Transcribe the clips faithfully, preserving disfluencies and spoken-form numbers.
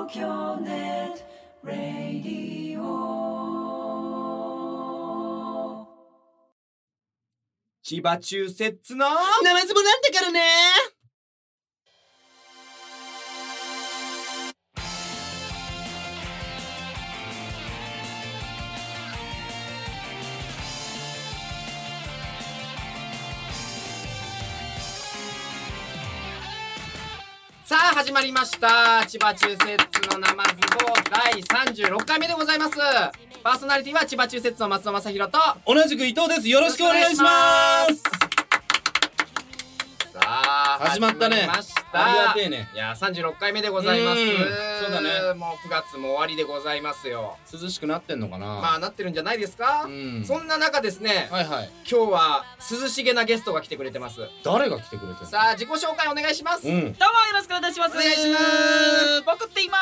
京ネットラディオ。 千葉中節のナマズもなんだからね。 さあ始まりました千葉中節のナマズボだいさんじゅうろっかいめでございます。パーソナリティは千葉中節の松尾正弘と同じく伊藤です。よろしくお願いします。 さあ始まったね。 始まりました。 ありがてえね。 いやさんじゅうろっかいめでございます。 うんそうだね。 もうくがつも終わりでございますよ。 涼しくなってんのかな。 まあなってるんじゃないですか。 うんそんな中ですね、 はいはい。 今日は涼しげなゲストが来てくれてます。 誰が来てくれてるの。 さあ自己紹介お願いします。 うん。 どうもよろしくお願いします。 お願いします。 僕って言います。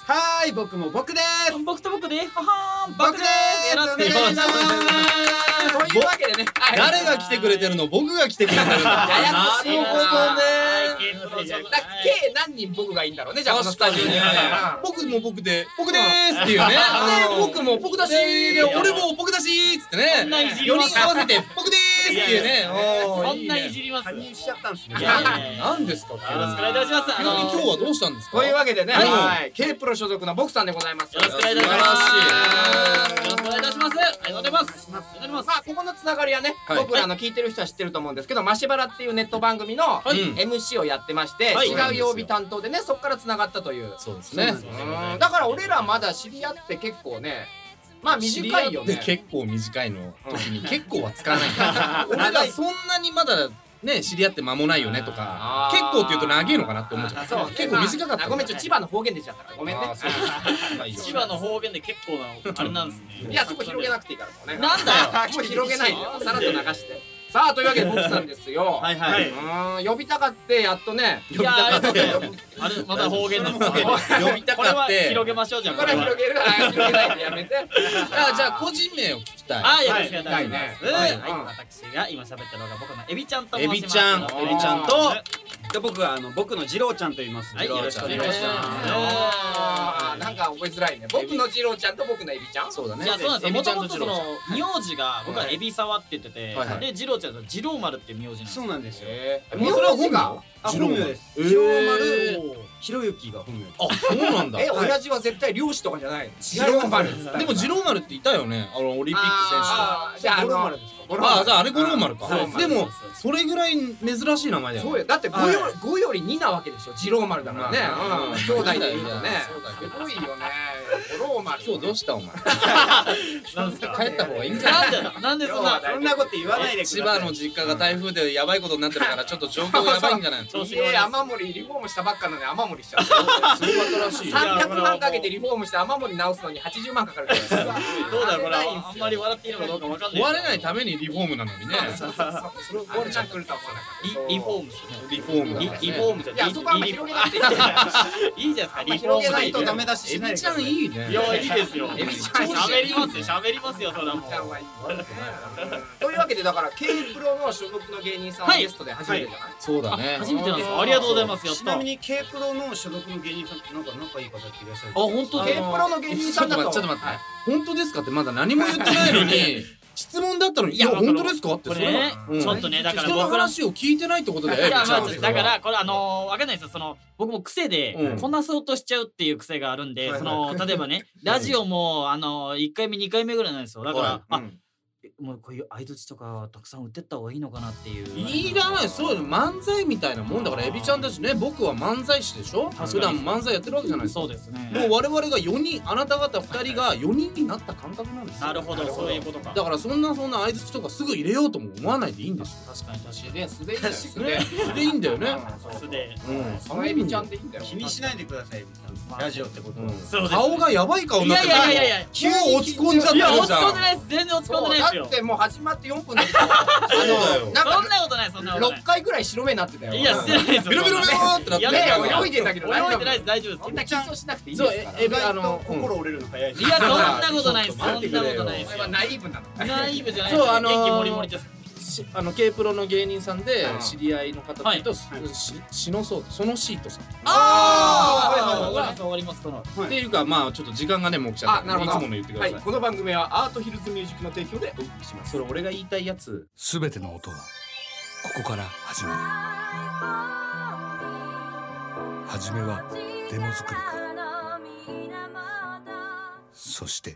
はーい、僕も僕です。 僕と僕で、ははーん、僕で僕ですす。よろしくお願いします。 というわけでね、はい誰が来てくれてるの。僕が来てくれてるの。 ややこしいな。 なるほどね。 だ計何人僕がいいんだろうね、じゃあこのスタジオには。 僕も僕で僕でーすっていうね。 で僕も僕だしでで俺も僕だしーっつってね。 そんないじりよますにん合わせて僕でーすっていうね。おーそんないじります。よ入しちゃったんですね。 いやいやいやなんですか。 ろしくお願いいたします。 急に今日はどうしたんですか。 というわけでね、 はいはい、K プロ所属の僕さんでございます。 よろしくお願いいたします。よろしくお願いいたします。ありがとうございます。ありがとうございます。 まあここのつながりはね、 はい僕らの聞いてる人は知ってると思うんですけど、マシバラっていうネット番組のはいエムシー をやってまして、 はい違う曜日担当でね、そこからつながったという。 そうですね。 うんだから俺らまだ知り合って結構ね、まあ短いよね。 で結構短いの時に結構は使わないんだ。俺がそんなにまだね知り合って間もないよねとかあー結構って言うと長いのかなって思っちゃう。 そう結構短かった。 あごめん、ちょっと千葉の方言出ちゃったからごめんね。 あーそうです千葉の方言で結構なあれなんですね。 いやそこ広げなくていいからもうね。 なんだよ。 もう広げないでよ。さらっと流して。さあというわけで僕さんですよ。 はいはい。 うーん呼びたかってやっとね。 いやあれあれまた方言です。 呼びたこれはかって。 広げましょうじゃん。 これは広げる。あ広げないでやめて。 あじゃあ個人名を聞きたい。 あーよろしくお願いします。 はいはい、 はい私が今喋ってるのが僕のエビちゃんと申します。 エビちゃんよエビちゃんとで僕はあの僕の次郎ちゃんと言います。 はい、よろしくお願いします。 あーなんか覚えづらいね。僕の次郎ちゃんと僕のエビちゃん。 そうだね。 いやそうなんですよ。 エビちゃんともともとそのジローちゃん。 名字が僕はエビ沢って言ってて、 はいはいで次郎ちゃんは次郎丸っていう名字なんですよ。 そうなんですよ。 えーもうそれは本名。 あ本名です。 えー次郎丸ひろゆきが本名です。 あそうなんだ。 え親父は絶対漁師とかじゃない。次郎丸っつった。 でもジローマルっていたよね。あのオリンピック選あーじゃあ五郎丸あですか。 手。ああじゃああれ五郎丸か。 そうでもそれぐらい珍しい名前だよ。 そうよ。だってごよごよりになわけでしょ。次郎丸だからね。 まあうん兄弟で言うとね。 そうだけどすごいよね。五郎丸。 今日どうしたお前。 なんですか。 帰った方がいいんじゃない。 なんでなんでそんなそんなこと言わないでください。 千葉の実家が台風でやばいことになってるからちょっと状況やばいんじゃないの。 調子家雨漏りリフォームしたばっかなのに雨漏りしちゃう。 すごかったらしいよ。 さんびゃくまんかけてリフォームして雨漏り直すのにはちじゅうまんかかるから。 どうだこれあんまり笑っていいのかどうかわかんない。 壊れないためにリフォームなのにね。 それ壊れちゃくるとは思わなかった。 リリフォームですね。 リフォームだリからねリフォームじゃいやそこはあんま広げなくていいんだよ。 いいじゃないですか。リフォー広げないムでいいじゃんとダメ出しエしないでビちゃんいいね。 いやいいですよ。 エビちゃん喋りますよ喋りますよそれはもう。 ちゃんはいいというわけでだから K プロの所属の芸人さんをゲストで初めてじゃない？ あそうだね。 初めてなんですか。ありがとうございます。やった。 ちなみに K プロの所属の芸人さんってなんか仲いい方っていらっしゃる。 あ本当 K プロの芸人さんだと。 ちょっと待って、本当ですかってまだ何も言ってないのに質問だったのに、いや本当ですかってこれねうんちょっとねだから人の僕ら話を聞いてないってことだよ。 いやまあエビちゃんだからこれあのわかんないですよ。その僕も癖でうんこなそうとしちゃうっていう癖があるんで、 はいその例えばねラジオもあのいっかいめにかいめぐらいなんですよ。だからあうんもうこういう相槌とかたくさん売ってった方がいいのかなっていう。 いらない、そういうの漫才みたいなもんだから。エビちゃんたちね、僕は漫才師でしょ。 かに普段漫才やってるわけじゃないですか。 そうですね。 もう我々がよにん、あなた方ふたりがよにんになった感覚なんですよ。 なるほどそういうことか。 だからそんなそんな相槌とかすぐ入れようとも思わないでいいんですよ。 確かに確かに。 で素でいいんだよ。素で。 ね、それでいいんだよね。 素で。 うん、 そのエビちゃんでいいんだよ。 気にしないでくださいエビさん。ラジオってことは。 そうです顔がやばい顔になってる。 いやいやいやいや急に落ち込んじゃっていや落ちるじゃん。 込んでないです。全然落ち込んでないですよだっ。てもう始まってよんぷんで。 そうだよ。 なんかそんなことないそんなことなろっかいぐらい白目になってたよ。 い。いやしてないですよ。 ビロビロビローってなってる。 いやいやいや泳いでんだけど大丈夫泳いでないです大丈夫です。 そんな緊張しなくていいそうですから。 エビあの心折れるの早いです。 いやそんなことないです。そんなこちょっと待ってくれよとないですよそれは。ナイーブなの。 ナイーブじゃないです。 そうあのー元気もりもりです。 しあの K プロの芸人さんでうん知り合いの方っていうと、ししのそうそのシートさん。 あーわかりますわわりますそのっていうかまあちょっと時間がねもう来ちゃったんであなるほどいつもの言ってください、 はい、この番組はアートヒルズミュージックの提供でお送りします。 それ俺が言いたいやつ。 すべての音はここから始まる。初めはデモ作りからそして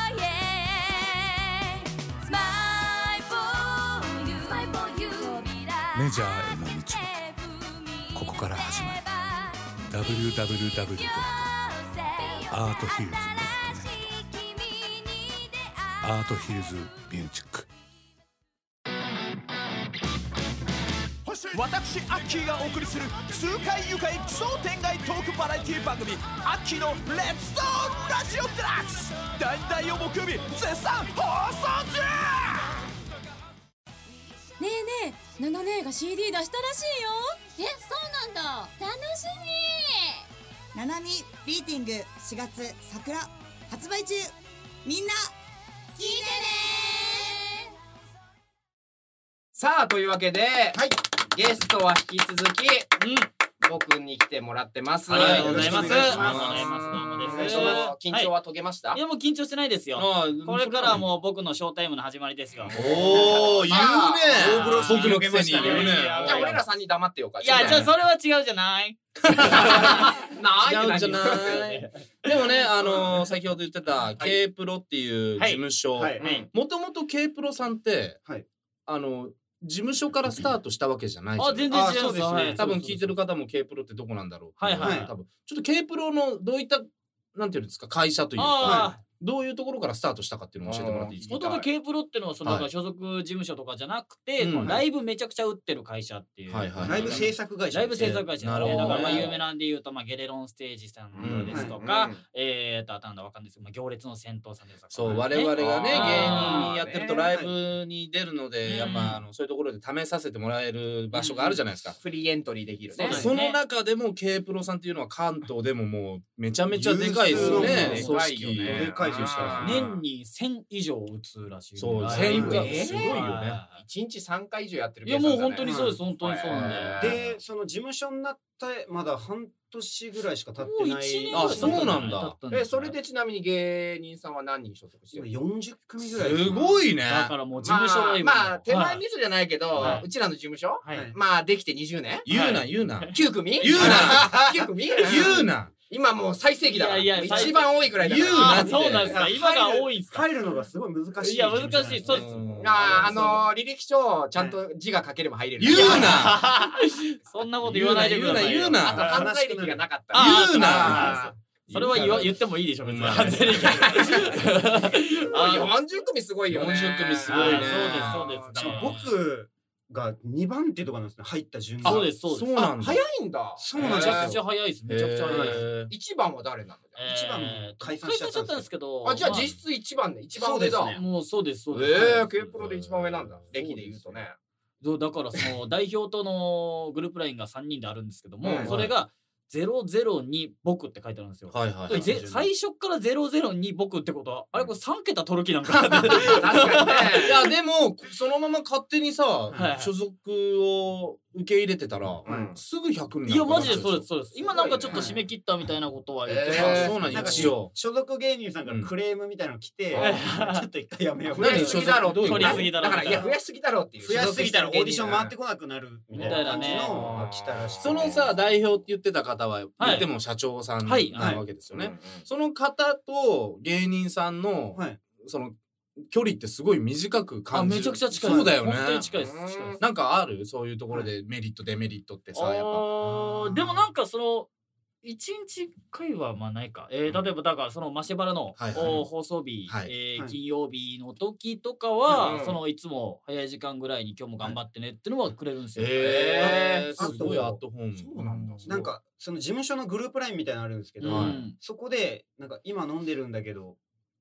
メジャーへの道もここから始まる。 ダブリューダブリューダブリュー アートヒルズ ドットネット アートヒルズミュージック。 私アッキーがお送りする痛快愉快奇想天外トークバラエティ番組アッキーのレッツトーラジオデラックスだいだいを木曜日絶賛放送中。 ねえねえ、ナナ姉が シーディー 出したらしいよ。え、そうなんだ。楽しみ。 ナナミビーティングしがつ桜発売中。みんな聞いてね。 さあというわけで、はい、ゲストは引き続き、うん、僕に来てもらってます。 ありがとうございます。 よろしくお願いします。 ありがとうございます。どうもです。 緊張は解けました？ いやもう緊張してないですよ。これからはもう僕のショータイムの始まりですよ。 おお、言うね。僕のくせに言うね。 じゃあ俺らさんに黙ってようか。 いやじゃあそれは違うじゃない。 違うんじゃない。でもね、あの先ほど言ってた K プロっていう事務所、もともと K プロさんってあの事務所からスタートしたわけじゃないじゃん。 あ、全然違うんですね。 多分聞いてる方も K プロってどこなんだろう。 はいはい。 多分ちょっと K プロのどういったなんていうんですか会社というか。どういうところからスタートしたかっていうのを教えてもらっていいですか。 元々 K プロっていうのはその所属事務所とかじゃなくて、ライブめちゃくちゃ売ってる会社っていう。 ライブ制作会社。 ライブ制作会社ですね。だからまあ有名なんで言うとまあゲレロンステージさんですとか、えっとあとなんだわかんないですけど、まあ行列の先頭さんですとか。 そう我々がね芸人やってるとライブに出るのでやっぱあのそういうところで試させてもらえる場所があるじゃないですか。 フリーエントリーできるね。 その中でも K プロさんっていうのは関東でももうめちゃめちゃでかいですよね。 組織でかいですからね。にせん以上打つらしい。 そう、せんがすごいよね。 いちにちさんかい以上やってる。 いやもう本当にそうです、本当にそうなんで。で、その事務所になってまだ半年ぐらいしか経ってない。 あ、そうなんだ。 え、それでちなみに芸人さんは何人所属してる？ よんじゅっくみぐらい。 すごいね。 だからもう事務所ライブ。 まあ手前味噌じゃないけど、うちらの事務所、まあできてにじゅうねん。 言うな言うな。 きゅうくみ？ 言うな。 きゅうくみ？ 言うな。 今もう最盛期だから。一番多いぐらいだから。 言うな。そうなんですか。今が多いんですか。 入るのがすごい難しい。 いや難しい。そうです。 ああの履歴書ちゃんと字が書ければ入れる。 言うな。 そんなこと言わないでください。 言うな。 あと犯罪歴がなかった。 言うな。 それは言わ言ってもいいでしょ別に。犯罪歴。 よんじゅっくみすごいよね。 よんじゅっくみすごいね。 そうですそうです。 僕がにばんっていうところなんですね。入った順番。そうですそうです。 そうなんだ。 早いんだ。 そうなんだ。 めちゃくちゃ早いです。めちゃくちゃ早いです。 一番は誰なの？ 一番解散しちゃったんですけど。 あ、じゃあ実質一番で一番上だ。 もうそうですそうです。 ええ、K プロで一番上なんだ。歴で言うとね。 だからその代表とのグループラインがさんにんであるんですけども、それがゼロゼロに僕って書いてあるんですよ。 はいはい。 最初からゼロゼロに僕ってことはあれこれさんけた取る気なんか。 確かにね。 いやでもそのまま勝手にさ所属を受け入れてたらすぐひゃくになる。 いやマジでそうですそうです。今なんかちょっと締め切ったみたいなことは言ってます。そうなん一応所属芸人さんからクレームみたいなの来てちょっと一回やめよう。 増やしすぎだろう。 取りすぎだろ。 だからいや増やしすぎだろうっていう。 増やしすぎたらオーディション回ってこなくなるみたいな感じの来たらしい。 そのさ代表って言ってた方は言っても社長さんなわけですよね。その方と芸人さんのその距離ってすごい短く感じる。 めちゃくちゃ近い。 そうだよね。 本当に近いです。 なんかあるそういうところでメリットデメリットってさやっぱ。 でもなんかその一日一回はまあないか。えー、例えばだからそのマシェバラの放送日、えー、金曜日の時とかは、そのいつも早い時間ぐらいに今日も頑張ってねっていうのはくれるんですよ。 えー、すごいアットホーム。 そうなんだ。なんかその事務所のグループラインみたいなのあるんですけど、そこでなんか今飲んでるんだけど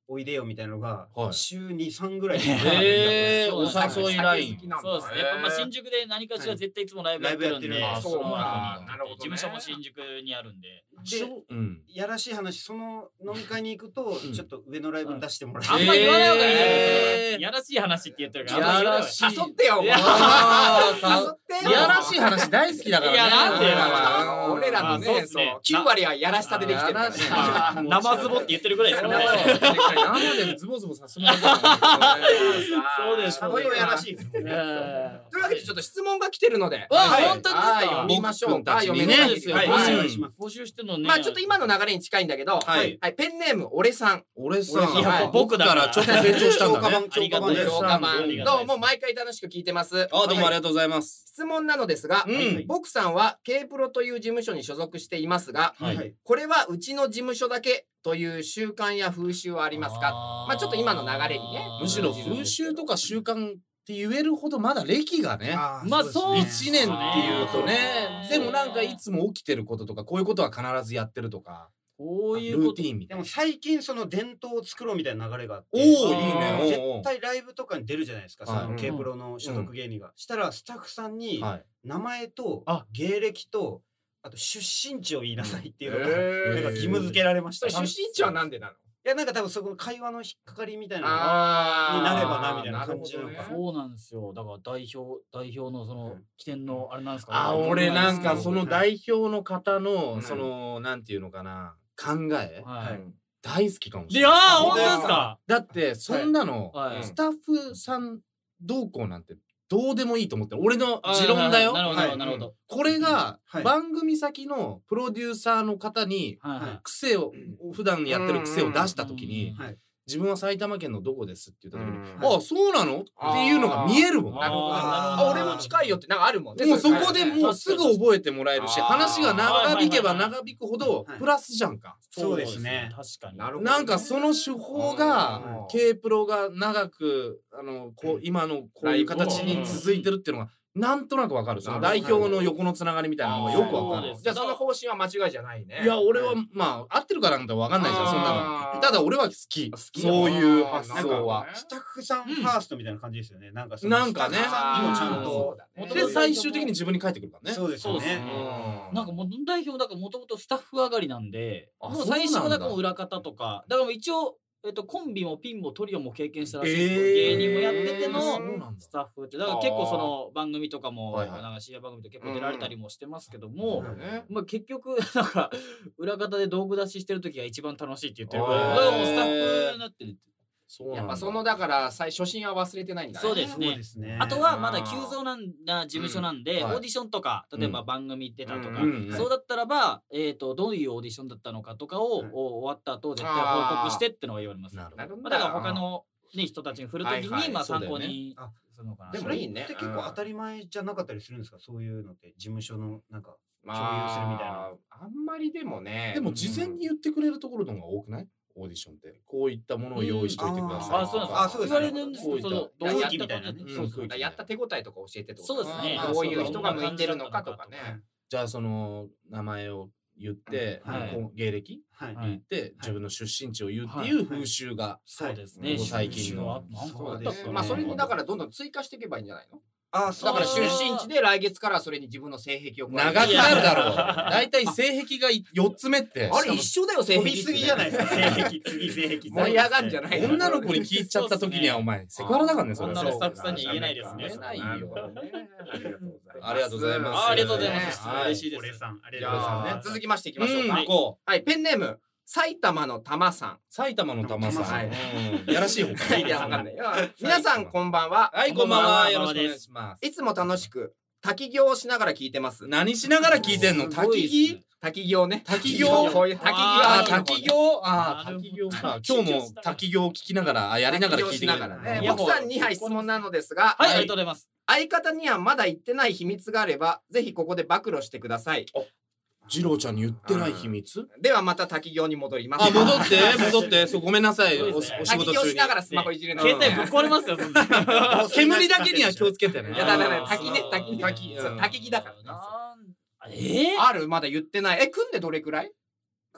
おいでよみたいなのがはい週に、さんぐらいえー、お誘いライン。 そうですね。やっぱまあ新宿で何かしら絶対いつもライブやってるんで、 ライブやってるそうかなるほど。事務所も新宿にあるんで。 で、 うん。 やらしい話、その飲み会に行くとちょっと上のライブに出してもらあんま言わない方がいいんじゃないですか。やらしい話って言ってるから。 やらしい。 誘ってよ。 いや誘ってよ。 やらしい話大好きだからね。 いやなんでよ俺らのね、そうきゅう割はやらしさでできてるからね。 生ズボって言ってるぐらいですからね。 生でズボズボさすのがそうです。 そういうやらしいです。 というわけでちょっと質問が来てるので、 わ本当ですか。 読みましょうか。読めねないですよ。 募集してんのね。 まあちょっと今の流れに近いんだけど、はいペンネーム俺さん。 俺さん。 いや僕からちょっと成長したんだね。 ありがとうございます。 強化版。どうも毎回楽しく聞いてます。 あどうもありがとうございます。 質問なのですが、僕さんは K プロという事務所に所属していますが、これはうちの事務所だけという習慣や風習はありますか？まあちょっと今の流れにね。 むしろ風習とか習慣って言えるほどまだ歴がね。 まあそういちねんっていうとね。でもなんかいつも起きてることとかこういうことは必ずやってるとか。 こういうルーティンみたいな。 でも最近その伝統を作ろうみたいな流れがあって、 おおいいね。 絶対ライブとかに出るじゃないですか。その K プロの所属芸人が。したらスタッフさんに名前と芸歴とあと出身地を言いなさいっていうのがなんか義務付けられました。 出身地はなんでなの？ いやなんか多分そこの会話の引っかかりみたいなのになればなみたいな感じなのかな。 そうなんですよ。だから代表代表のその起点のあれなんですか。 あ俺なんかその代表の方のそのなんていうのかな考え大好きかもしれない。 いや本当ですか。 だってそんなのスタッフさんどうこうなんてどうでもいいと思ってる。俺の持論だよ。 なるほどなるほど。 これが番組先のプロデューサーの方に癖を普段やってる癖を出した時に自分は埼玉県のどこですって言った時にああそうなのっていうのが見えるもん。 なるほど。あ俺も近いよってなんかあるもんね。 もうそこでもうすぐ覚えてもらえるし話が長引けば長引くほどプラスじゃんか。 そうですね。 確かに。 なんかその手法が K プロが長くあのこう今のこういう形に続いてるっていうのがなんとなくわかる。その代表の横のつながりみたいなのがよくわかる。 じゃあその方針は間違いじゃないね。 いや俺はまあ合ってるかなんてわかんないじゃんそんなの。ただ俺は好き。そういう発想は。 スタッフさんファーストみたいな感じですよね。なんかなんかね。 スタッフさんにもちゃんとで最終的に自分に返ってくるからね。 そうですよね。 なんかもう代表だからもともとスタッフ上がりなんで、もう最初はだから裏方とか、だから一応えっとコンビもピンもトリオも経験したらしいですけど、芸人もやっててのスタッフってだから結構その番組とかもなんか深夜番組と結構出られたりもしてますけども、まあ結局なんか裏方で道具出ししてる時が一番楽しいって言ってるから、だからもうスタッフになってる。 やっぱそのだから最初心は忘れてないんだね。 そうですね。あとはまだ急増な事務所なんでオーディションとか例えば番組出たとかそうだったらばえっとどういうオーディションだったのかとかを終わった後絶対報告してってのが言われます。だから他の人たちに振る時にまあ参考にするのかな。 でもそれって結構当たり前じゃなかったりするんですか？そういうのって事務所のなんか共有するみたいな。 あんまりでもね。 でも事前に言ってくれるところの方が多くない？オーディションってこういったものを用意しといてください。 あ、そうなんです。あ、そうです。言われるんですけど、どうやったみたいなね。やった手応えとか教えてってこと。 そうですね。 どういう人が向いてるのかとかね。 じゃあその名前を言って芸歴言って自分の出身地を言うっていう風習がそうですね。 最近の。 まあそれにだからどんどん追加していけばいいんじゃないの？ あだから出身地で来月からそれに自分の性癖を長くなるだろう。だいたい性癖がよっつめってあれ一緒だよ性癖。 飛びすぎじゃないですか。性癖次性癖盛り上がんじゃない。 女の子に聞いちゃった時にはお前セクハラだからねそれ。 女のスタッフさんに言えないですね。 言えないよ。ありがとうございます。 ありがとうございます。嬉しいです。 ありがとうございます。 続きましていきましょうか。はいペンネーム埼玉の玉さん。 埼玉の玉さん。やらしいほか。 いやわかんないよ。皆さんこんばんは。 はいこんばんは。よろしくお願いします。 いつも楽しく滝行をしながら聞いてます。 何しながら聞いてんの？滝行？ 滝行ね。 滝行？ こういう滝行。 あ滝行？あ滝行か。今日も滝行を聞きながらやりながら聞いてながらね。 僕さんにはい質問なのですが、 はいありがとうございます。 相方にはまだ言ってない秘密があればぜひここで暴露してください。 次郎ちゃんに言ってない秘密？ ではまた滝行に戻ります。 あ、戻って戻って。そうごめんなさい。お仕事中に。 滝行しながらスマホいじるの。 携帯ぶっ壊れますよ。 煙だけには気をつけてね。 いやだから滝ね滝ね滝滝木だから。ええ？あるまだ言ってない。え組んでどれくらい？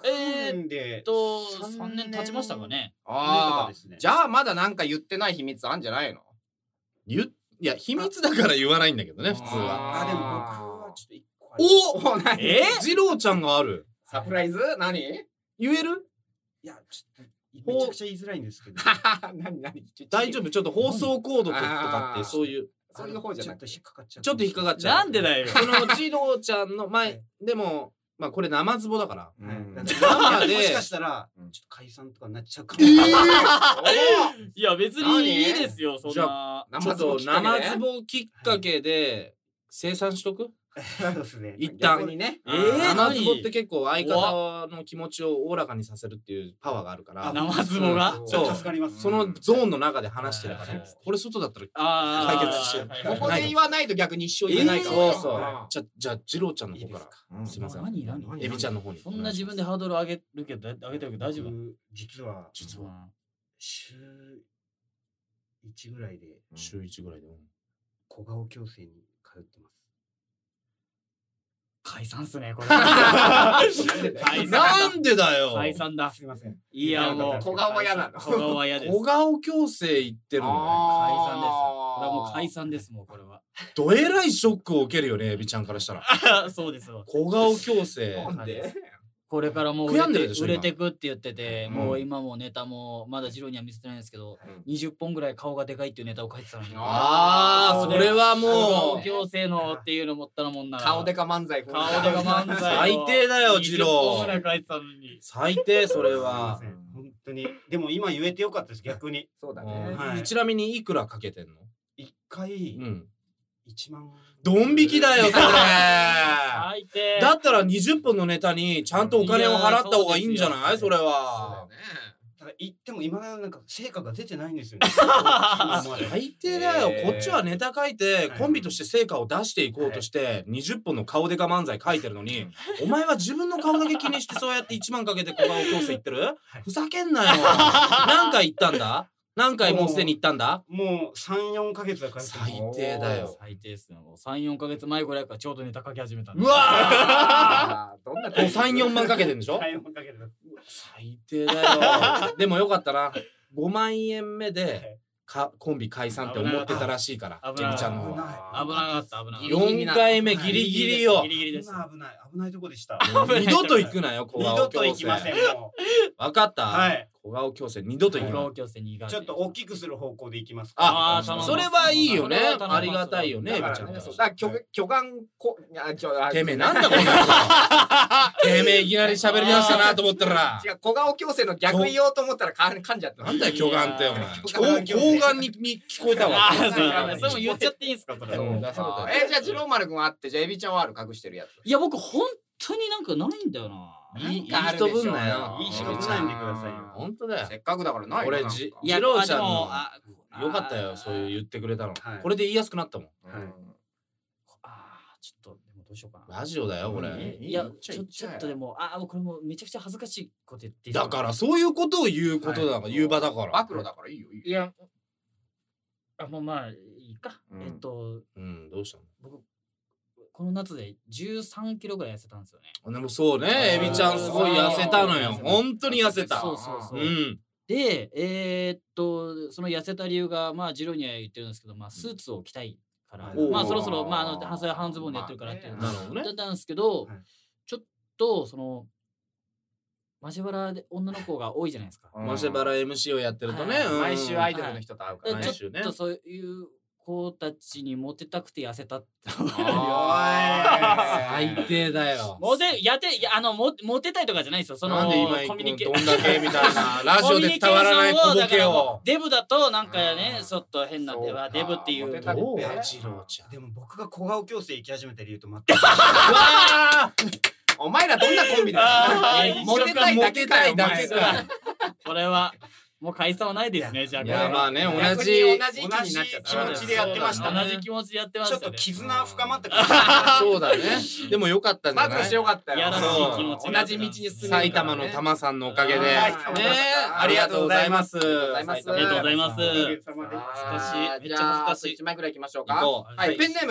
えーっとさんねん経ちましたかね。 ああ、じゃあまだなんか言ってない秘密あんじゃないの？ 言いや秘密だから言わないんだけどね普通は。 あでも僕はちょっと一個おおえ次郎ちゃんがある。 サプライズ？何？ 言える？ いやちょっとめちゃくちゃ言いづらいんですけど。 何何？ 大丈夫、ちょっと放送コードとかってそういうそういう方じゃなくてちょっと引っかかっちゃう。 ちょっと引っかかっちゃう。 なんでだよ。 その次郎ちゃんの前でもまあこれ生ズボだから。 生でもしかしたらちょっと解散とかになっちゃうかも。 いや別にいいですよそんな。 ちょっと生ズボきっかけで生産しとく？ そうですね。 一旦にね。 えー、生ズボって結構相方の気持ちをおおらかにさせるっていうパワーがあるから。 生ズボが？ そう。 助かります。 そのゾーンの中で話してるから。これ外だったら解決してる。 ここで言わないと逆に一生言えないから。 そうそう。じゃじゃあ次郎ちゃんの方から。すみません。 何何？ エビちゃんの方に。 そんな自分でハードル上げるけど上げてるけど大丈夫？ 実は実は週一ぐらいで週一ぐらいで小顔矯正に通ってます。 解散っすねこれ。 なんでだよ。 解散だ。 すみません。 いやもう小顔は嫌なの。 小顔は嫌です。 小顔矯正言ってるのね。 解散です。これはもう解散ですもうこれは。 どえらいショックを受けるよねエビちゃんからしたら。 そうですわ。 小顔矯正。 なんで？ これからもう悔やんでるでしょ売れてくって言ってて、もう今もネタもまだジローには見せてないんですけど、にじゅっぽんぐらい顔がでかいっていうネタを書いてたのに。 ああそれはもう矯正のっていうのもったらもんなら。 顔でか漫才。 顔でか漫才。 最低だよジロー。 にじゅっぽんぐらい書いてたのに。 最低それは。 本当に。でも今言えてよかったです逆に。 そうだね。 ちなみにいくらかけてんの？ 一回うん一万。 ドン引きだよそれ。 最低。 だったらにじゅっぽんのネタにちゃんとお金を払った方がいいんじゃない？それは。 ただ言っても今なんか成果が出てないんですよね。 最低だよ。こっちはネタ書いてコンビとして成果を出していこうとしてにじゅっぽんの顔でか漫才書いてるのに、お前は自分の顔だけ気にしてそうやっていちまんかけて小顔矯正言ってる？ふざけんなよ。何回言ったんだ？何回もうすでに行ったんだ？ もうさん、よんかげつだから最低だよ。 最低っすね。もうさん、よんかげつまえぐらいからちょうどネタ書き始めたんで。 うわーどんなもうさん、よんまんかけてんでしょ？ さん、よんかけてる。 最低だよ。でもよかったな。ごまんえんめでかコンビ解散って思ってたらしいから、ケミちゃんの方は。 危なかった危なかった。 よんかいめギリギリよ。 ギリギリです。 危ない危ないとこでした。 二度と行くなよ小顔矯正。 二度と行きませんもう。分かった？ はい。 小顔矯正二度と行くな。 小顔矯正に行かない。 ちょっと大きくする方向で行きますか。 ああ、それはいいよね。ありがたいよね、エビちゃん。 だから巨巨岩こあちょあてめえなんだこんなの。てめえいきなり喋り出したなと思ったら。 違う小顔矯正の逆言おうと思ったら噛んじゃった。 なんだよ巨岩ってお前。睾丸に聞こえたわ。 それも言っちゃっていいんすかそれ。 えじゃあジローマル君はあってじゃあエビちゃんはある隠してるやつ。 いや僕本当になんかないんだよな。 いい人ぶんなよ。 いい人ぶんないんでくださいよ。 本当だよ。 せっかくだからない。 俺ジローちゃんのよかったよそういう言ってくれたの。これで言いやすくなったもん。 あちょっとでもどうしようかな。 ラジオだよこれ。 いやちょちょっとでもあこれもめちゃくちゃ恥ずかしいこと言って。 だからそういうことを言うことだから言う場だから。 暴露だからいいよ。 いやあもうまあいいか。えっとうんどうしたの？ 僕この夏でじゅうさんキロぐらい痩せたんですよね。 でもそうねエビちゃんすごい痩せたのよ。本当に痩せた。 そうそうそう。 うんでえー、っとその痩せた理由がまあジローには言ってるんですけど、まあスーツを着たいから、まあそろそろまああの半袖半ズボンでやってるからっていうのだったんですけど、ちょっとそのマシュバラで女の子が多いじゃないですか。 マシュバラ エムシー をやってるとね、 毎週アイドルの人と会うからね。ちょっとそういう子たちにモテたくて痩せたって。 最低だよ。 モテやってあのモモテたいとかじゃないですよ。そのなんで今コミュニケどんだけみたいなラジオで伝わらない小ボケを。 デブだとなんかねちょっと変なデブデブっていう。 どうジローちゃん。 でも僕が小顔矯正行き始めた理由と全く。 お前らどんなコンビだよ。モテたいだけかよ。 これはもう解散はないですね。じゃあいやまあね同同じじ気持ちでやってました。 同じ気持ちでやってました。 ちょっと絆深まった。 そうだね。でもよかったんじゃない？ マックしてよかったよ。 やらしい気持ち。 同じ道に進む。 埼玉の玉さんのおかげでねありがとうございます。 ありがとうございます。 懐かしい。めっちゃ恥ずかしい。一枚ぐらい行きましょうか。はいペンネーム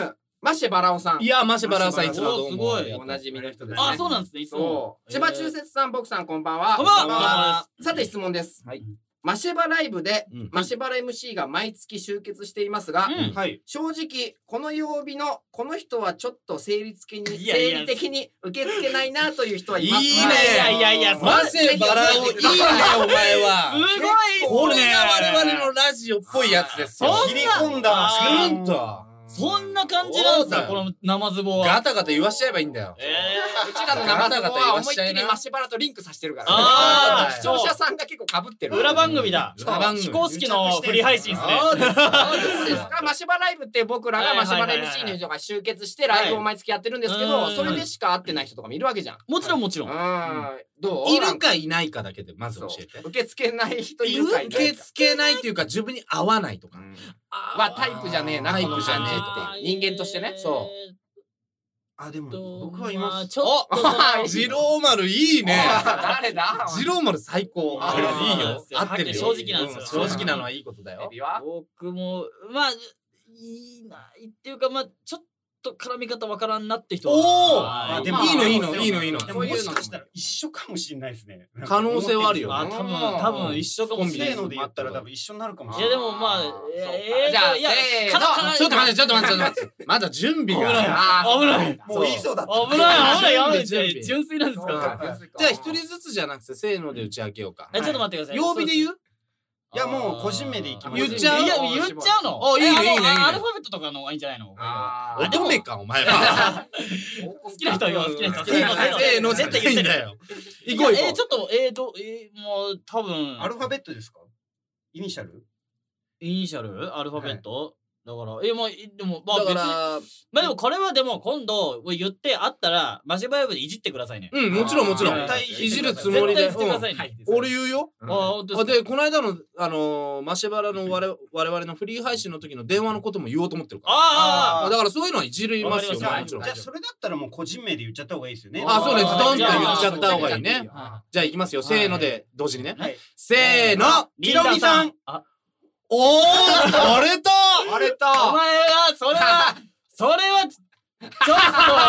マシェバラオさん。 いやマシェバラオさんいつもどうも。 すごいおなじみの人ですね。 あ、そうなんですね。いつも。 千葉中節さん、僕さんこんばんは。 こんばんは。 さて質問です。マシェバライブでマシェバラ エムシー が毎月集結していますが、正直この曜日のこの人はちょっと生理的に生理的に受け付けないなという人はいますか？ いいね。 いやいやいや、 マシェバラオいいねお前は。 すごい。 これが我々のラジオっぽいやつですよ。 切り込んだ。 ずんと。 そんな感じなんだこの生ズボは。 ガタガタ言わしちゃえばいいんだよ。 うちらの生ズボは思いっきりマシェバラとリンクさせてるから。 ああ、 視聴者さんが結構被ってる。 裏番組だ。非公式のフリー配信ですね。 そうですか。マシェバライブって僕らがマシェバラ エムシー の人が集結してライブを毎月やってるんですけど、それでしか会ってない人とかもいるわけじゃん。 もちろんもちろん。 どう？ いるかいないかだけでまず教えて。 受け付けない人いるかいないか。 受け付けないっていうか自分に合わないとか。 はタイプじゃねえな。 タイプじゃねえって人間としてね。そう。 あ、でも僕はいます。 ちょっとジローマルいいね。 誰だ？ ジローマル最高。いいよ。合ってるよ。 正直なんですよ。 正直なのはいいことだよ。 僕もまあいいないっていうかまあちょっと絡み方わからんなって人。 おお。でもいいのいいのいいのいいの。 もしかしたら一緒かもしれないですね。 可能性はあるよ。 あ、多分多分一緒かもしれない。 せーので言ったら多分一緒になるかもしれない。 いやでもまあじゃあいやせーの。 ちょっと待ってちょっと待ってちょっと待って。まだ準備が。 危ない。 もう言いそうだった。 危ない危ないやめて。純粋なんですか。 じゃあ一人ずつじゃなくてせーので打ち明けようか。 えちょっと待ってください。 曜日で言う？ いやもう個人名でいきます。 言っちゃう？ いや言っちゃうの？ あいいねいいねいいね。 アルファベットとかの方がいいんじゃないの？ 乙女かお前は。 好きな人は好きな人。 せーの絶対言うんだよ。行こう行こう。 えちょっとえっとえもう多分アルファベットですか？イニシャル？ イニシャル？アルファベット？だからえまあでもまあ別にだからまあでもこれはでも今度言ってあったらマシェバライブでいじってくださいね。 うんもちろんもちろん。 絶対いじるつもりで。 絶対言ってくださいね。 俺言うよ。 あでこの間のあのマシェバラの我々のフリー配信の時の電話のことも言おうと思ってるから。 ああだからそういうのはいじりますよ。もちろん。 じゃあそれだったらもう個人名で言っちゃった方がいいですよね。 あそうねズドンと言っちゃった方がいいね。じゃあいきますよ。せーので同時にね。せーの。 ひろみさん。 おお割れた割れた。 お前はそれはそれはちょっとそれ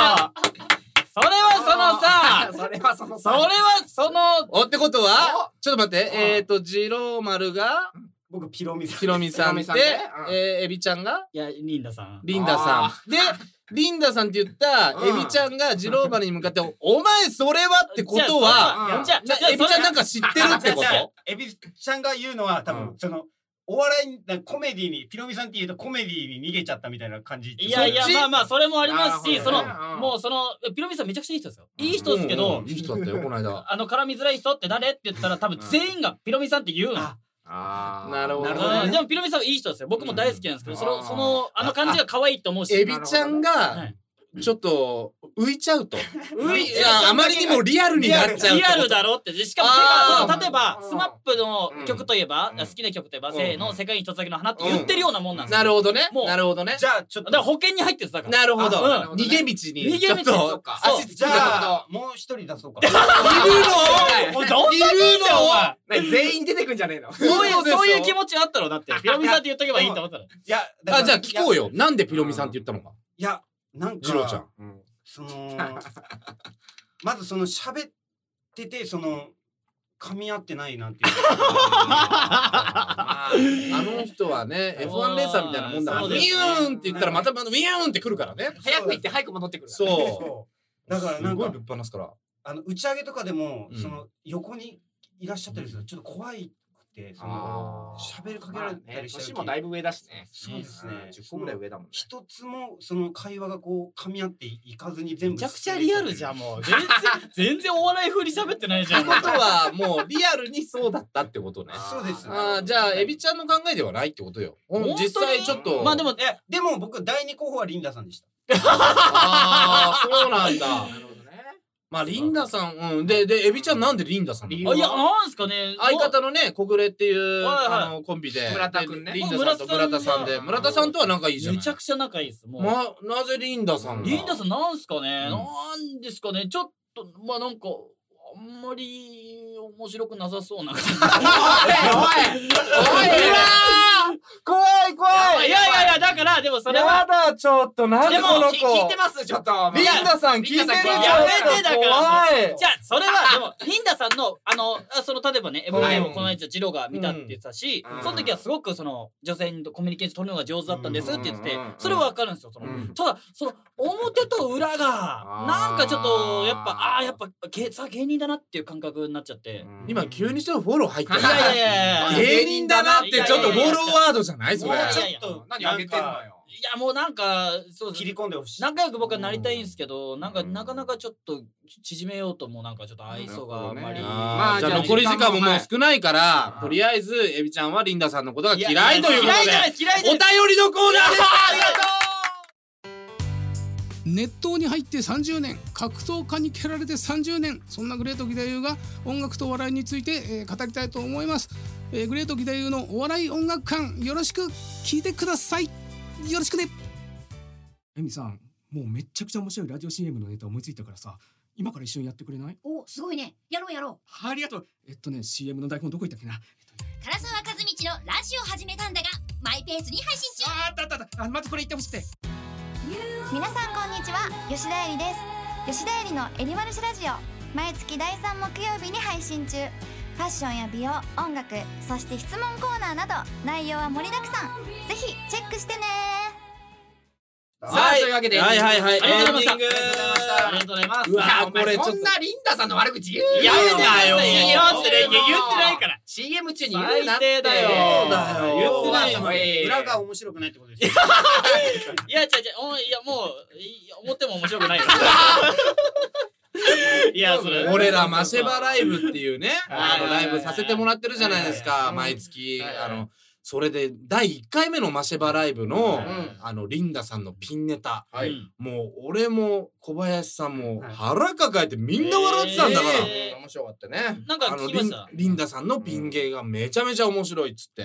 はそのさそれはそのそれはそのおってことはちょっと待ってえっとジローマルが僕ピロミさんひろみさんでえエビちゃんがいやリンダさんリンダさんでリンダさんって言ったエビちゃんがジローマルに向かってお前それはってことはじゃあエビちゃんなんか知ってるってことエビちゃんが言うのは多分そのお笑いコメディにピロミさんって言うとコメディに逃げちゃったみたいな感じ。 いやいやまあまあそれもありますしそのもうそのピロミさんめちゃくちゃいい人ですよ。いい人ですけどいい人だったよこの間。 あの絡みづらい人って誰って言ったら多分全員がピロミさんって言うの。 あなるほど。 でもピロミさんいい人ですよ。僕も大好きなんですけどそのそのあの感じが可愛いと思うし。 エビちゃんがちょっと浮いちゃうと。浮いちゃう。あまりにもリアルになっちゃう。 リアルだろって。しかも例えばスマップの曲といえば好きな曲といえばせーの世界に一つだけの花って言ってるようなもんなんですよ。 なるほどね。なるほどね。 じゃあちょっとだから保険に入ってるんですだから。 なるほど。逃げ道に逃げ道にちょっと足つじゃあもう一人出そうか。 いるの？ おいどんなにいんだよお前。 全員出てくんじゃねえの。 そういうそういう気持ちあったろだって。ピロミさんって言っとけばいいと思ったら。いやあじゃあ聞こうよ。なんでピロミさんって言ったのか。 いやなんかジローちゃん。 そのまずその喋っててその噛み合ってないなんていうあの人はね エフワン レーサーみたいなもんだからウィーンって言ったらまたウィーンってくるからね。 早く行って早く戻ってくる。 そうだからなんかすごいぶっ放すからあの打ち上げとかでもその横にいらっしゃったりするとちょっと怖いってその喋りかけられたりしたり、 年もだいぶ上だしね。 そうですね。 じゅっこぐらい上だもんね。 一つもその会話がこう噛み合っていかずに全部めちゃくちゃリアルじゃんもう全然全然お笑い風に喋ってないじゃん。 ってことはもうリアルにそうだったってことね。 そうです。 あじゃあエビちゃんの考えではないってことよ。実際ちょっとまあでもえでも僕だいに候補はリンダさんでした。 ああそうなんだ。まあリンダさん、うん、ででエビちゃんなんでリンダさんなの？ いやなんですかね。 相方のね小暮っていうあのコンビで村田くんね。 リンダさんと村田さんで村田さんとは仲いいじゃない。 めちゃくちゃ仲いいです。もう。 まなぜリンダさんが？ リンダさんなんすかね。なんですかね。ちょっとまあなんかあんまり面白くなさそうな感じ。 おいおいおい。怖い怖怖い。 いやいやいや、だからでもそれはやだ、ちょっとなんでこの子。 聞いてますちょっと。 リンダさん聞いてる。 やめてだから。 怖い。 じゃあそれはでもリンダさんのあのその例えばね、エブリデイもこの間ジロが見たって言ってたし、その時はすごくその女性とコミュニケーション取るのが上手だったんですって言ってて、それはわかるんですよ。そのただその表と裏がなんかちょっとやっぱああやっぱさ芸人だなっていう感覚になっちゃって、 今急にしてもフォロー入ってる。 いやいやいや芸人だなってちょっとフォローワードじゃないそれ。 もうちょっと何あげてんのよ。 いやもうなんかそう切り込んでほしい。 仲良く僕はなりたいんですけど、なんかなかなかちょっと縮めようともなんかちょっと愛想があんまり。 まあじゃあ残り時間ももう少ないから、とりあえずエビちゃんはリンダさんのことが嫌いということで、 嫌いじゃない嫌いじゃない。 お便りのコーナーです。ありがとう。 熱湯に入ってさんじゅうねん、格闘家に蹴られてさんじゅうねん、そんなグレート義太夫が音楽とお笑いについて、えー、語りたいと思います、えー、グレート義太夫のお笑い音楽館、よろしく聞いてください。よろしくね。エミさん、もうめっちゃくちゃ面白いラジオ シーエム のネタ思いついたからさ、今から一緒にやってくれない？ お、すごいね。やろうやろう。ありがとう。えっとね シーエム の台本どこ行ったっけな。 唐沢和道のラジオ始めたんだがマイペースに配信中。 あったあったあった。あ、まずこれ言ってほしくて。 皆さんこんにちは、吉田絵里です。吉田絵里のエリマルシラジオ、毎月だいさん木曜日に配信中。ファッションや美容、音楽、そして質問コーナーなど内容は盛りだくさん。ぜひチェックしてね。 さあ、というわけで、 はいはいはい、 ありがとうございました。 エンディングありがとうございます。 うわー、 これちょっとそんなリンダさんの悪口言うやめなよ。 言言ってない言ってないから。 シーエム 中に言うなって。 最低だよ。 言ってないよ。 裏が面白くないってことですよ。 いや違う違う、いやもう思っても面白くないよ。いやそれ俺らマシェバライブっていうね、あのライブさせてもらってるじゃないですか、毎月。あのそれでだいいっかいめのマシェバライブのあのリンダさんのピンネタ、もう俺も小林さんも腹抱えてみんな笑ってたんだから。 面白かったね。 なんか聞きました。 リンダさんのピン芸がめちゃめちゃ面白いっつって。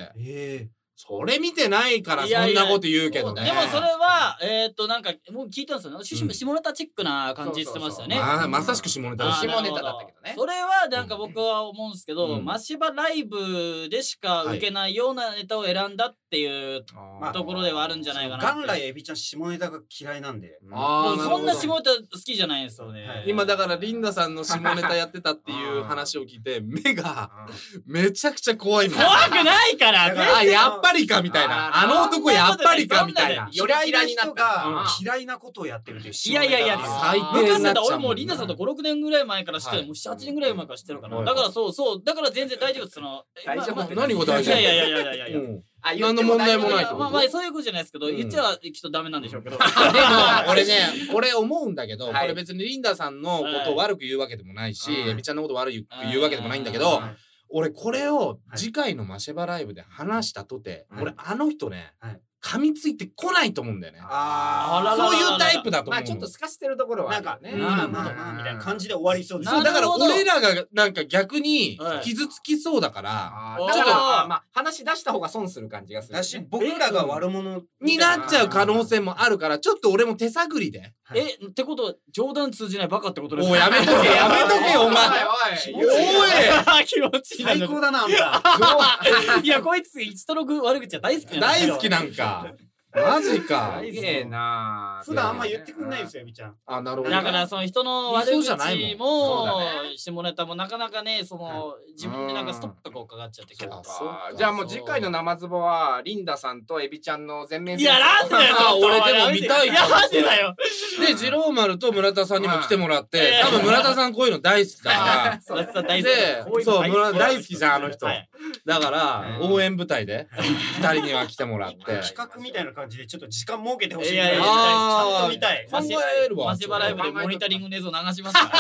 それ見てないからそんなこと言うけどね。 でもそれはえっとなんかもう聞いたんですよね。下ネタチックな感じしてましたよね。 まさしく下ネタ。 下ネタだったけどね。 それはなんか僕は思うんですけど、マシバライブでしか受けないようなネタを選んだっていうところではあるんじゃないかな。 元来エビちゃん下ネタが嫌いなんで。 もうそんな下ネタ好きじゃないんですよね。 今だからリンダさんの下ネタやってたっていう話を聞いて目がめちゃくちゃ怖い。 怖くないから。 あ、やっぱりかみたいな。あの男やっぱりかみたいな。 より嫌いな人が嫌いなことをやってるっていう。 いやいやいや、 最低なっちゃう。 俺もうリンダさんとごろくねんぐらい前から知ってる。もうななはちねんぐらい前から知ってるから。だからそうそう、だから全然大丈夫です。その大丈夫。何が大丈夫？ いやいやいやいやいやいや。 何の問題もないってこと？ まあまあそういうことじゃないですけど、言っちゃきっとダメなんでしょうけど。でも俺ね、俺思うんだけど、これ別にリンダさんのことを悪く言うわけでもないし、エビちゃんのこと悪く言うわけでもないんだけど、俺これを次回のマシェバライブで話したとて、俺あの人ね、噛みついてこないと思うんだよね。そういうタイプだと思う。 まあちょっと透かしてるところはなんかね、まあまあまあみたいな感じで終わりそうです。 そうだから俺らがなんか逆に傷つきそうだからちょっとまあ話し出した方が損する感じがする。 だし僕らが悪者になっちゃう可能性もあるから、ちょっと俺も手探りで。 えってことは冗談通じないバカってことですか？ おいやめとけやめとけお前。 おい気持ちいい。 最高だなあんた。 いやこいつ人の悪口は大好きなんだ。 大好きなんか。マジか。 すげえな。 普段あんま言ってくんないんですよ、みちゃん。 あ、なるほど。 だからその人の悪口も下ネタもなかなかね、その自分でなんかストップこうかかっちゃって。 じゃあもう次回の生ズボはリンダさんとエビちゃんの全面戦。いやなんだよ。 俺でも見たい。 いやマジだよ。 で次郎丸と村田さんにも来てもらって、多分村田さんこういうの大好きだから。で、そう村田大好きじゃんあの人。だから応援舞台で二人には来てもらって。 企画みたいな感じでちょっと時間設けてほしい。 いやいや、ちゃんと見たい。 考えるわ。 マシバライブでモニタリングの映像流しますから。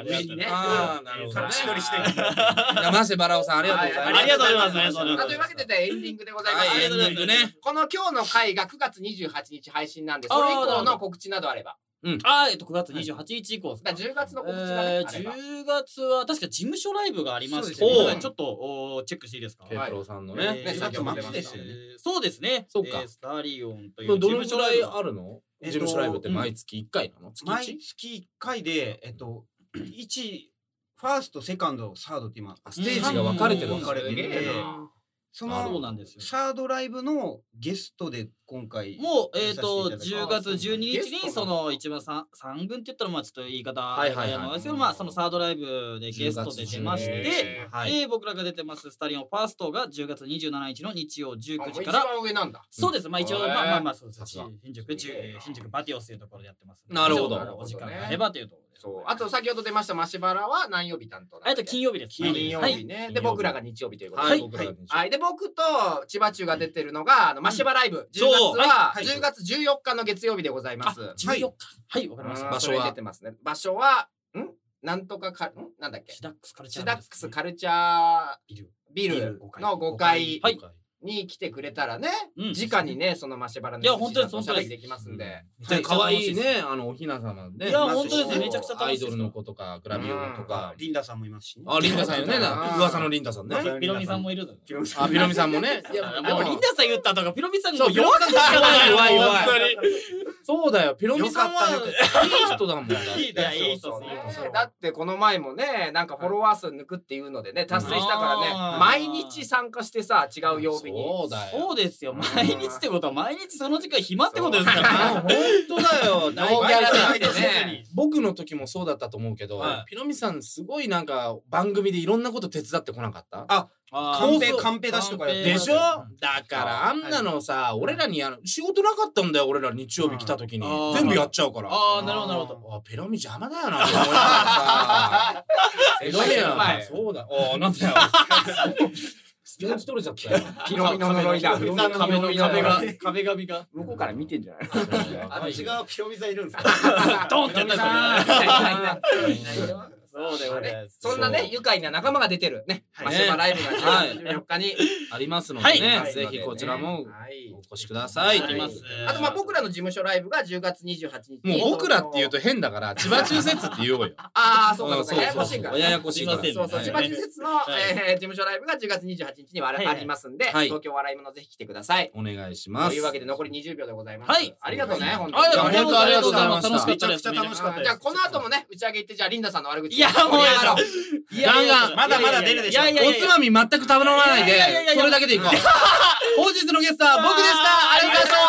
上にね。 ああ、なるほど。 隠し撮りして。 マシバラオさんありがとうございます。 ありがとうございます。ありがとうございます。 というわけでエンディングでございます。 エンディングね。 この今日の回がくがつにじゅうはちにち配信なんで、それ以降の告知などあれば。 あー、えっとくがつにじゅうはちにち以降ですか。 じゅうがつの告知がね。 じゅうがつは確か事務所ライブがありまして、ちょっとチェックしていいですか。 ケイプロさんのね。 そうですね。 そうか。 スタリオンというどのくらいあるの？事務所ライブって毎月いっかいなの？ 毎月いっかいでえっといちファーストセカンドサードって今ステージが分かれてるんですね。 そのそうなんですよ。 サードライブのゲストで今回もうえっとじゅうがつじゅうににちにその一番三三軍って言ったらまあちょっと言い方あれなんですけど、まあそのサードライブでゲストで出まして、で僕らが出てますスタリオンファーストがじゅうがつにじゅうしちにちの日曜じゅうくじから。 一番上なんだ。 そうです。まあ一応まあまあまあそうです。新宿新宿バティオスというところでやってます。 なるほど。 お時間があればというところで。 そう。あと先ほど出ましたマシバラは何曜日担当？ えっと金曜日です。 金曜日ね。で僕らが日曜日ということで。 はい。 はい。で僕と千葉中が出てるのがあのマシバライブ。じゅうがつはじゅうがつじゅうよっかの月曜日でございます。 じゅうよっか。はい、わかりました。 場所は出てますね。場所はんなんとかかんなんだっけ？ シダックスカルチャーシダックスカルチャービルビルのごかいに来てくれたらね、直にねそのマシバラのいや本当です本当ですできますんで。 可愛いねあのおひな様で。 いや本当ですめちゃくちゃアイドルの子とかグラビオとかリンダさんもいますし。 あリンダさんよね。噂のリンダさんね。 ピロミさんもいる。 あピロミさんもね。 いやもうリンダさん言ったとかピロミさんが弱かった弱い弱い。そうだよピロミさんはいい人だもん。 いいいい人だってこの前もねなんかフォロワー数抜くっていうのでね達成したからね毎日参加してさ違う曜日に。 そうだよ。 そうですよ毎日ってことは毎日その時間暇ってことですから本当だよ。 ノーギャラでね。 僕の時もそうだったと思うけどピロミさんすごいなんか番組でいろんなこと手伝ってこなかった？ あカンペカンペ出しとかやってでしょ。だからあんなのさ俺らにやる仕事なかったんだよ。俺ら日曜日来た時に全部やっちゃうから。 ああなるほどなるほど。 ピロミ邪魔だよなって思いながらさ。えどれや。そうだ。あなんだよ。スページ取れちゃったよ。 ピロミの呪いだ。 壁の壁が壁紙が向こうから見てんじゃない？ あっち側ピロミさんいるんですか？ ドンってやったやつ。 そうだよね。そんなね愉快な仲間が出てるねマシバライブがじゅうがつじゅうよっかにありますのでねぜひこちらもお越しください。 あとまあ僕らの事務所ライブがじゅうがつにじゅうはちにち。 もう僕らって言うと変だから千葉中節って言おうよ。 ああそうかそうかややこしいからややこしいから。 そうそう千葉中節の事務所ライブがじゅうがつにじゅうはちにちにありますんで東京笑いものぜひ来てください。 お願いします。 というわけで残りにじゅうびょうでございます。 はいありがとうね本当に。本当ありがとうございました。 楽しかったです。 めちゃくちゃ楽しかったです。 じゃあこの後もね打ち上げ行ってじゃあリンダさんの悪口。 いやもうやろう。 ガンガンまだまだ出るでしょ。 おつまみ全く食べ飲まないでそれだけでいこう。本日のゲストは僕でした。ありがとう。